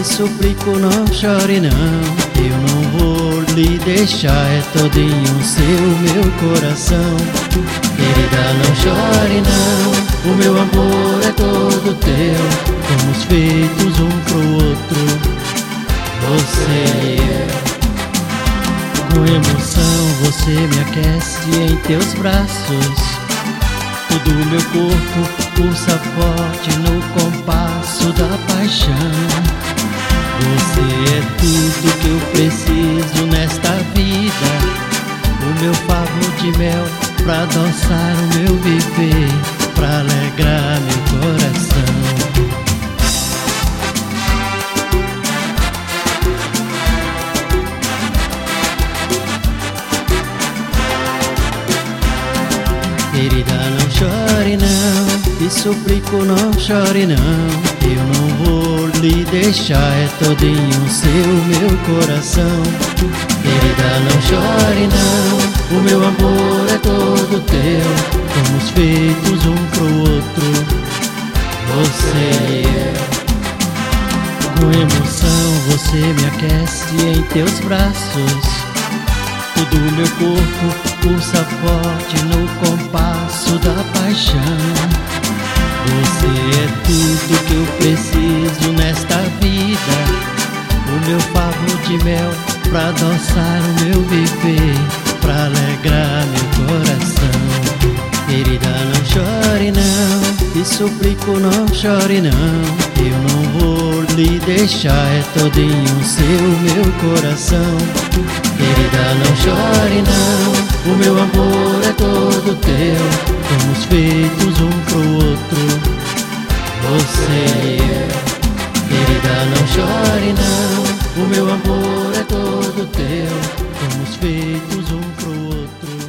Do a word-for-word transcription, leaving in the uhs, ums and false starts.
te suplico, não chore não. Eu não vou lhe deixar, é todinho seu meu coração. Querida, não chore não, o meu amor é todo teu. Fomos feitos um pro outro, você e eu. Com emoção você me aquece em teus braços. Todo meu corpo pulsa forte no compasso da paixão. Você é tudo que eu preciso nesta vida, o meu favor de mel pra adoçar o meu viver, pra alegrar meu coração. Querida, não chore não, te suplico, não chore não. Eu não vou lhe deixar, é todinho seu meu coração. Querida, não chore não, o meu amor é todo teu. Fomos feitos um pro outro, você e eu. Com emoção você me aquece em teus braços. Todo meu corpo pulsa forte no compasso da paixão. Você é tudo que eu preciso nesta vida, o meu favor de mel pra adoçar o meu viver, pra alegrar meu coração. Querida, não chore não, te suplico, não chore não. Eu não vou lhe deixar, é todinho seu meu coração. Querida, não chore não, o meu amor é todo teu. Fomos feitos um pro outro, você e eu. Querida, não chore não, o meu amor é todo teu. Fomos feitos um pro outro.